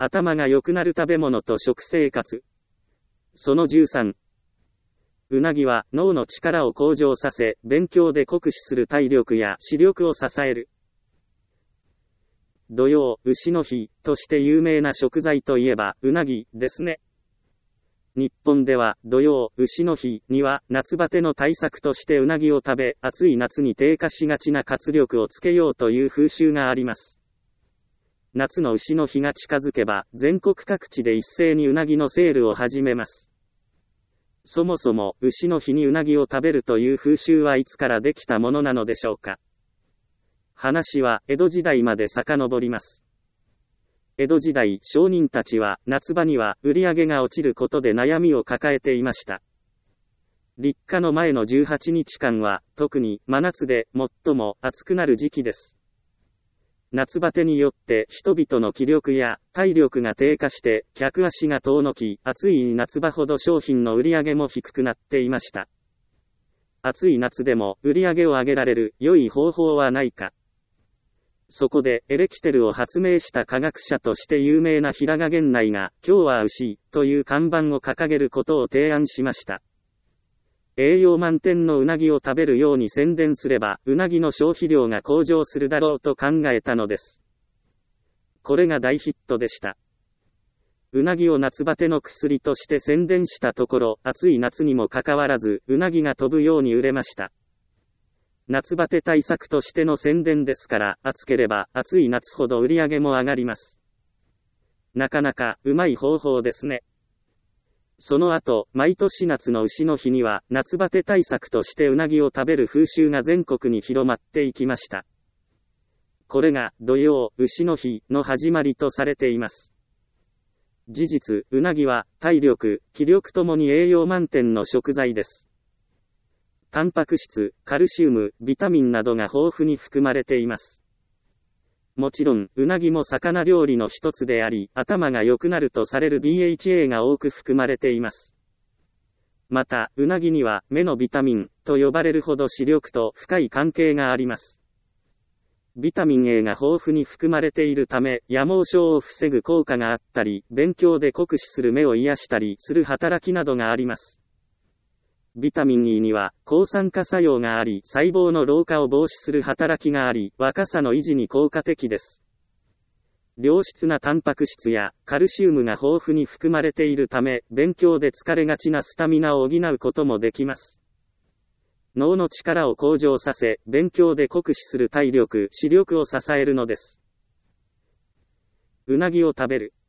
頭が良くなる食べ物と食生活。その13。うなぎは脳の力を向上させ、勉強で酷使する体力や視力を支える。土用、丑の日として有名な食材といえばうなぎですね。日本では土用、丑の日には夏バテの対策としてうなぎを食べ、暑い夏に低下しがちな活力をつけようという風習があります。夏の丑の日が近づけば全国各地で一斉にうなぎのセールを始めます。そもそも丑の日にうなぎを食べるという風習はいつからできたものなのでしょうか。話は江戸時代まで遡ります。江戸時代、商人たちは夏場には売り上げが落ちることで悩みを抱えていました。立夏の前の18日間は特に真夏で最も暑くなる時期です。夏バテによって人々の気力や体力が低下して客足が遠のき、暑い夏場ほど商品の売り上げも低くなっていました。暑い夏でも売り上げを上げられる良い方法はないか。そこでエレキテルを発明した科学者として有名な平賀源内が今日は牛という看板を掲げることを提案しました。栄養満点のうなぎを食べるように宣伝すれば、うなぎの消費量が向上するだろうと考えたのです。これが大ヒットでした。うなぎを夏バテの薬として宣伝したところ、暑い夏にもかかわらず、うなぎが飛ぶように売れました。夏バテ対策としての宣伝ですから、暑ければ暑い夏ほど売り上げも上がります。なかなかうまい方法ですね。その後、毎年夏の丑の日には、夏バテ対策としてうなぎを食べる風習が全国に広まっていきました。これが、土用、丑の日の始まりとされています。事実、うなぎは、体力、気力ともに栄養満点の食材です。タンパク質、カルシウム、ビタミンなどが豊富に含まれています。もちろん、うなぎも魚料理の一つであり、頭が良くなるとされる DHA が多く含まれています。また、うなぎには、目のビタミンと呼ばれるほど視力と深い関係があります。ビタミン A が豊富に含まれているため、夜盲症を防ぐ効果があったり、勉強で酷使する目を癒したりする働きなどがあります。ビタミン E には抗酸化作用があり、細胞の老化を防止する働きがあり、若さの維持に効果的です。良質なタンパク質やカルシウムが豊富に含まれているため、勉強で疲れがちなスタミナを補うこともできます。脳の力を向上させ、勉強で酷使する体力、視力を支えるのです。うなぎを食べる。